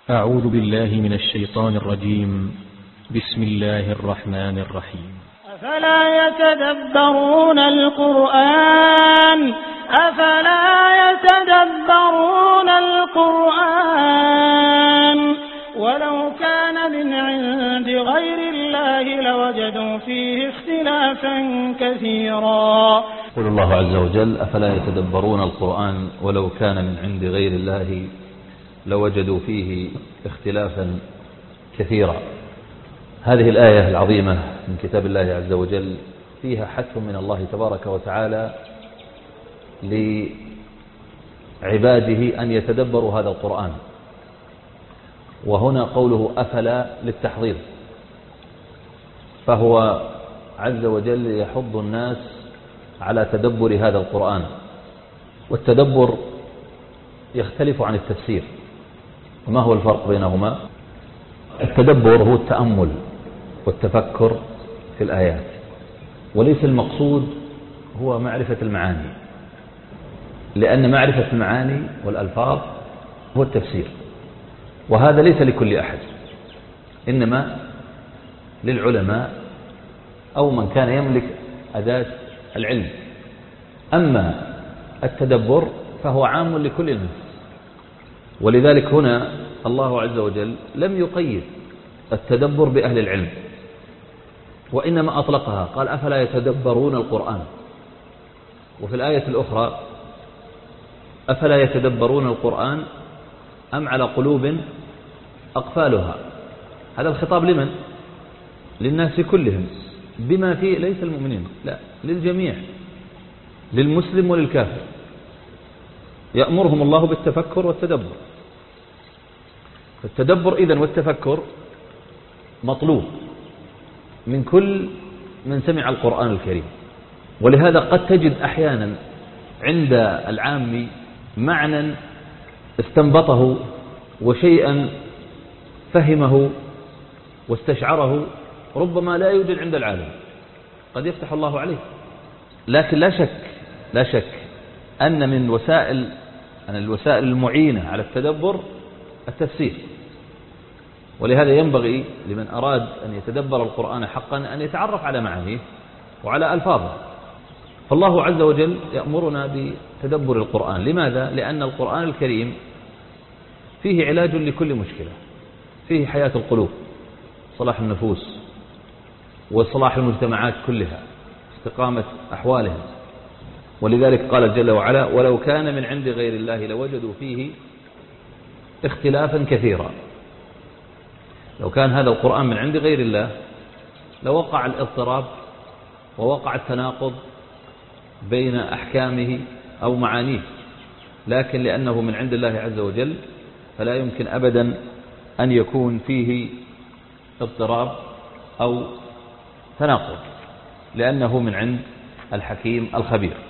أعوذ بالله من الشيطان الرجيم. بسم الله الرحمن الرحيم. أفلا يتدبرون القرآن ولو كان من عند غير الله لوجدوا فيه اختلافا كثيرا. يقول الله عز وجل: أفلا يتدبرون القرآن ولو كان من عند غير الله لوجدوا فيه اختلافا كثيرا. هذه الآية العظيمة من كتاب الله عز وجل فيها حث من الله تبارك وتعالى لعباده أن يتدبروا هذا القرآن، وهنا قوله أفلا للتحضير، فهو عز وجل يحض الناس على تدبر هذا القرآن. والتدبر يختلف عن التفسير. وما هو الفرق بينهما؟ التدبر هو التأمل والتفكر في الآيات، وليس المقصود هو معرفة المعاني، لأن معرفة المعاني والألفاظ هو التفسير، وهذا ليس لكل أحد، إنما للعلماء أو من كان يملك أداة العلم. أما التدبر فهو عام لكل الناس، ولذلك هنا الله عز وجل لم يقيد التدبر بأهل العلم، وإنما أطلقها، قال: أفلا يتدبرون القرآن. وفي الآية الأخرى: أفلا يتدبرون القرآن أم على قلوب أقفالها. هذا الخطاب لمن؟ للناس كلهم، بما فيه ليس المؤمنين، لا، للجميع، للمسلم وللكافر. يأمرهم الله بالتفكر والتدبر. فالتدبر إذن والتفكر مطلوب من كل من سمع القرآن الكريم. ولهذا قد تجد أحيانا عند العام معنى استنبطه وشيئا فهمه واستشعره ربما لا يوجد عند العالم، قد يفتح الله عليه. لكن لا شك أن من الوسائل المعينة على التدبر التفسير. ولهذا ينبغي لمن أراد أن يتدبر القرآن حقا أن يتعرف على معانيه وعلى ألفاظه. فالله عز وجل يأمرنا بتدبر القرآن. لماذا؟ لأن القرآن الكريم فيه علاج لكل مشكلة، فيه حياة القلوب، صلاح النفوس، وصلاح المجتمعات كلها، استقامة أحوالهم. ولذلك قال جل وعلا: ولو كان من عند غير الله لوجدوا فيه اختلافا كثيرا. لو كان هذا القرآن من عند غير الله لوقع الاضطراب ووقع التناقض بين أحكامه أو معانيه، لكن لأنه من عند الله عز وجل فلا يمكن أبدا أن يكون فيه اضطراب أو تناقض، لأنه من عند الحكيم الخبير.